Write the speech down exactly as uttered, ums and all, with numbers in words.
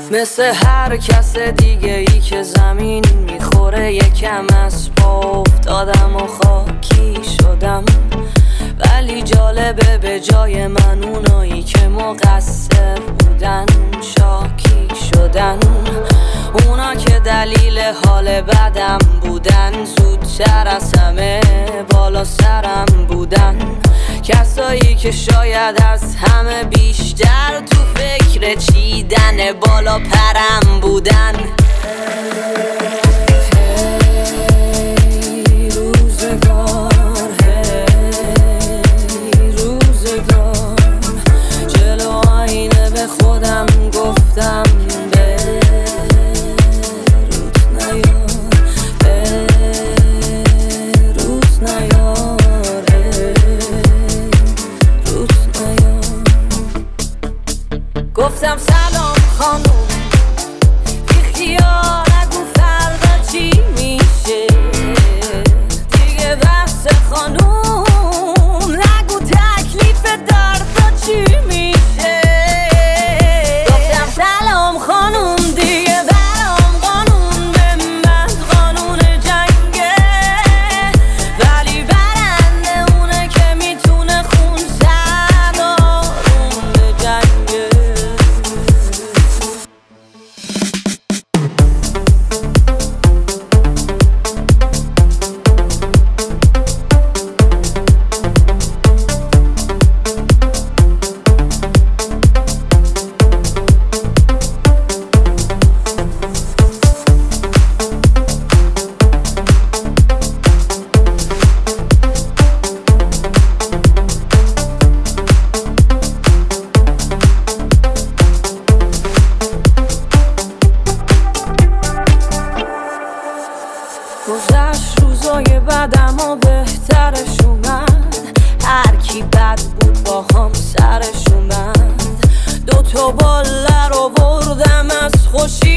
مثل هر کس دیگه ای که زمین میخوره یکم از پا افتادم و خاکی شدم. ولی جالبه به جای من اونایی که مقصر بودن شاکی شدن. اونا که دلیل حال بدم بودن زودتر از همه بالا سرم بودن. کسایی که شاید از همه بیشتر تو فکر چیدن بالا پرم بودن. هی روزگار، هی روزگار، جلو آینه به خودم گفتم گفتم سلام خانوم، بی خیال نگو فردا چی میشه دیگه. بحث خانوم نگو تکلیف دردا چی میشه. گفتم سلام خانوم، دیگه برام قانون به من قانون جنگه. ولی برنده اونه که میتونه خون زد آروم به جنگه. گذشت روزای بدم و بهترش اومد. هر کی بد بود با هم سرش اومد. دو تا باله رو بردم از خوشی